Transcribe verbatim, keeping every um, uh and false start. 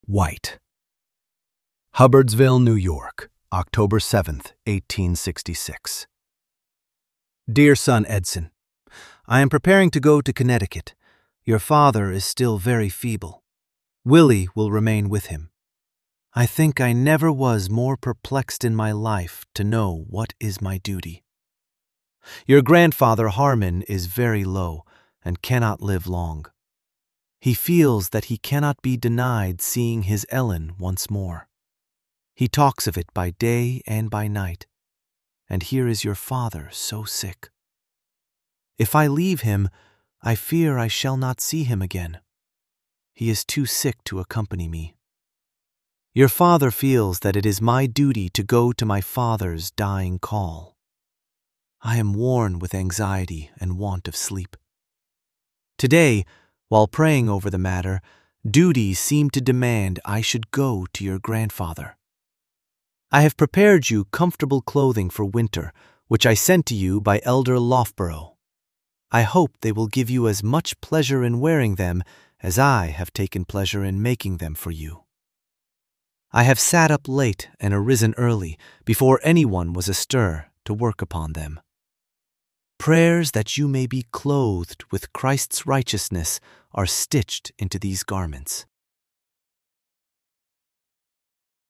White. Hubbardsville, New York, October seventh, eighteen sixty-six. Dear son Edson, I am preparing to go to Connecticut. Your father is still very feeble. Willie will remain with him. I think I never was more perplexed in my life to know what is my duty. Your grandfather Harmon is very low and cannot live long. He feels that he cannot be denied seeing his Ellen once more. He talks of it by day and by night, and here is your father so sick. If I leave him, I fear I shall not see him again. He is too sick to accompany me. Your father feels that it is my duty to go to my father's dying call. I am worn with anxiety and want of sleep. Today, while praying over the matter, duty seemed to demand I should go to your grandfather. I have prepared you comfortable clothing for winter, which I sent to you by Elder Loughborough. I hope they will give you as much pleasure in wearing them as I have taken pleasure in making them for you. I have sat up late and arisen early, before anyone was astir, to work upon them. Prayers that you may be clothed with Christ's righteousness are stitched into these garments.